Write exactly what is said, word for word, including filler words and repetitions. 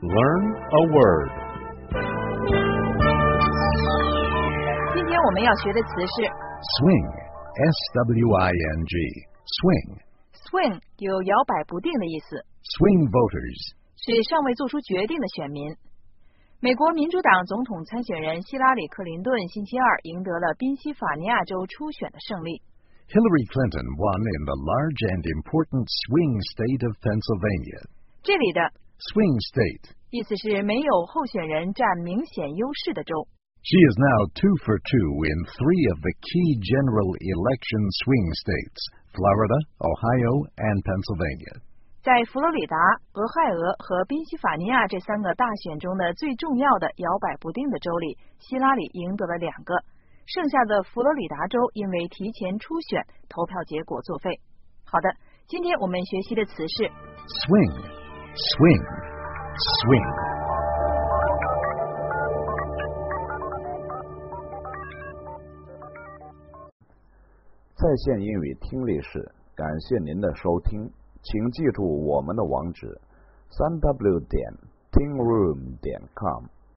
Learn a word. 今天我们要学的词是 Swing, S W I N G, swing. swing 有摇摆不定的意思， Swing voters. 是尚未做出决定的选民。美国民主党总统参选人希拉里·克林顿星期二赢得了宾夕法尼亚州初选的胜利。 Hillary Clinton won in the large and important swing state of Pennsylvania. 这里的 Swing state. 意思是没有候选人占明显优势的州。 She is now two for two in three of the key general election swing states, Florida, Ohio, and Pennsylvania. 在佛罗里达、俄亥俄和宾夕法尼亚这三个大选中的最重要的摇摆不定的州里，希拉里赢得了两个，剩下的佛罗里达州因为提前初选，投票结果作废。好的，今天我们学习的词是 Swing, swing, swing. 在线英语听力室，感谢您的收听，请记住我们的网址：三 w 点 tingroom 点 com。